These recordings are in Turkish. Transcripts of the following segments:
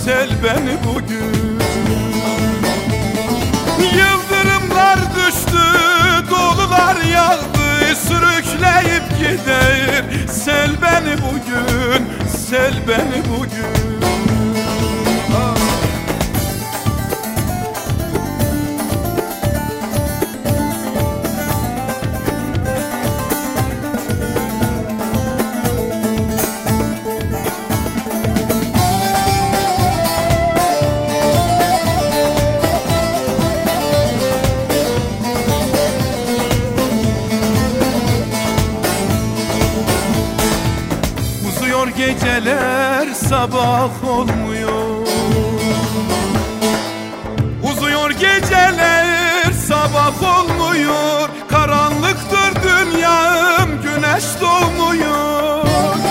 sel beni bugün. Yıldırımlar düştü, dolular yağdı, sürükleyip gider sel beni bugün, sel beni bugün. Geceler sabah olmuyor, uzuyor geceler sabah olmuyor. Karanlıktır dünyam, güneş doğmuyor.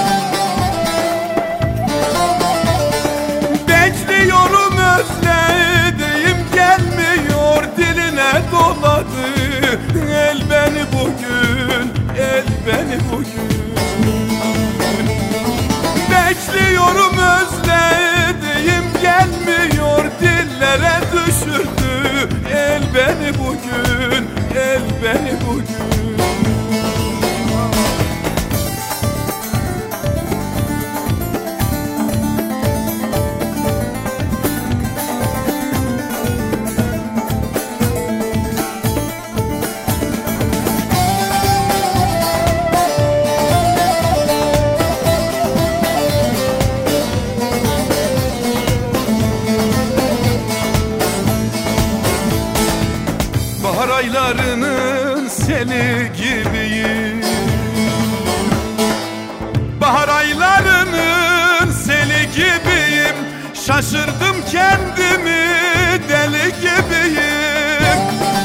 Bekliyorum özlediğim gelmiyor, diline doladı el beni bugün, el beni bugün. Bekliyorum özlediğim gelmiyor, dillere düşürdü el beni bugün, el beni bugün. Bahar aylarının seli gibiyim, bahar aylarının seli gibiyim. Şaşırdım kendimi, deli gibiyim.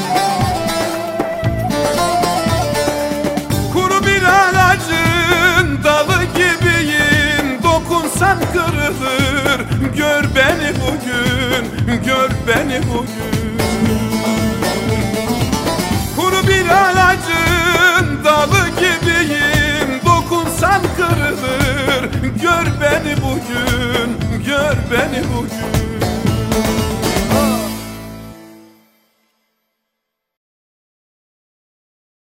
Kuru bir ağacın dalı gibiyim. Dokunsan kırılır, gör beni bugün, gör beni bugün. Bir ağacın dalı gibiyim, dokunsan kırılır. Gör beni bugün, gör beni bugün.